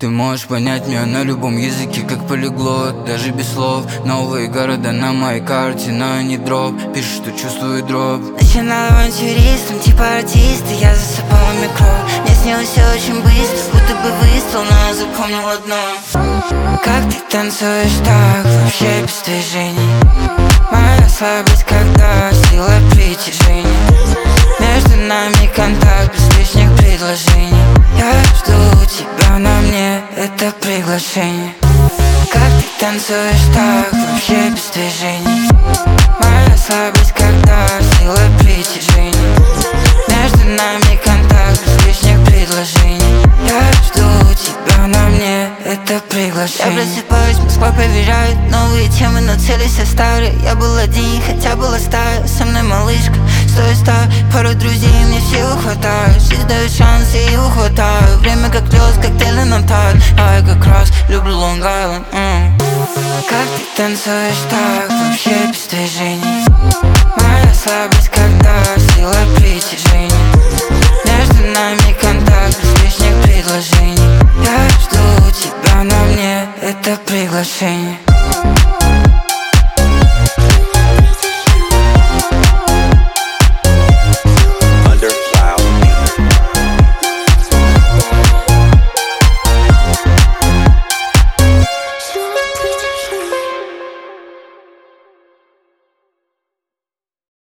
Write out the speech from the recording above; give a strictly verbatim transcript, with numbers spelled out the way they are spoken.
Ты можешь понять меня на любом языке, как полиглот, даже без слов. Новые города на моей карте, но не дроп. Пишешь, что чувствую дроп. Начинал авантюристом, типа артиста, я засыпала микро. Мне снилось все очень быстро, будто бы выстрел, но я запомнил одно. Как ты танцуешь так, вообще без движений. Моя слабость, когда сила притяжения. Между нами контакт, без лишних предложений. Я жду тебя, на мне это приглашение. Как ты танцуешь так, вообще без движений. Моя слабость, когда сила притяжения. Между нами контакт, без лишних предложений. Я жду тебя, на мне это приглашение. Я просыпаюсь, Москва проверяет новые темы, но цели все старые. Я был один, хотя была стая, со мной малышка. Стой, ста, пару друзей, мне всего хватает. Жизнь дает шанс, я его хватаю. Время как лёд, коктейли нам тают. А я как раз люблю Лонг-Айленд. mm. Как ты танцуешь так, вообще без движений. Моя слабость, когда